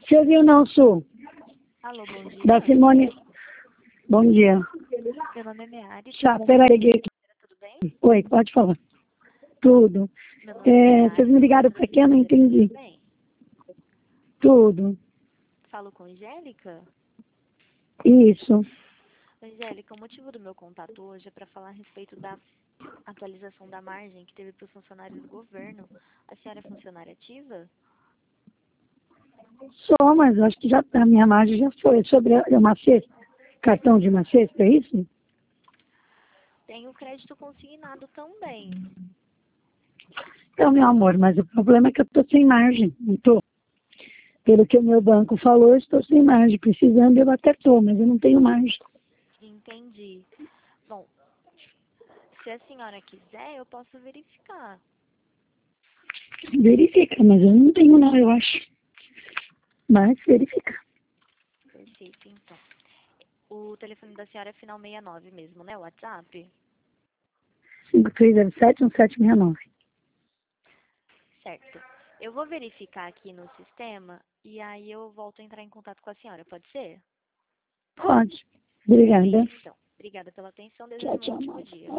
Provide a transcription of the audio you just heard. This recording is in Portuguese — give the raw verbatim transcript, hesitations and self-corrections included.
Você viu não, Su? Alô, bom dia. Da Simone. Bom dia. Meu nome é Meari. Tá, peraí. Peguei aqui. Tudo bem? Oi, pode falar. Tudo. Meu nome é É, Meari. vocês me ligaram pra quê? Eu não entendi. Tudo bem? Tudo. Falo com Angélica? Isso. Angélica, o motivo do meu contato hoje é para falar a respeito da atualização da margem que teve para os funcionários do governo. A senhora é funcionária ativa? Só, mas eu acho que já a minha margem já foi. Sobre a- uma cesta. Cartão de uma cesta, é isso? Tem o crédito consignado também. Então, meu amor, mas o problema é que eu tô sem margem. Não tô. Pelo que o meu banco falou, eu estou sem margem. Precisando, eu até tô, mas eu não tenho margem. Entendi. Bom, se a senhora quiser, eu posso verificar. Verifica, mas eu não tenho não, eu acho. Mas verifica. Perfeito, então. O telefone da senhora é final sessenta e nove mesmo, né? O WhatsApp? cinco três zero sete um sete seis nove. Certo. Eu vou verificar aqui no sistema e aí eu volto a entrar em contato com a senhora, pode ser? Pode. Obrigada. Então, obrigada pela atenção, Tchau, desejo um tchau, ótimo amor. dia.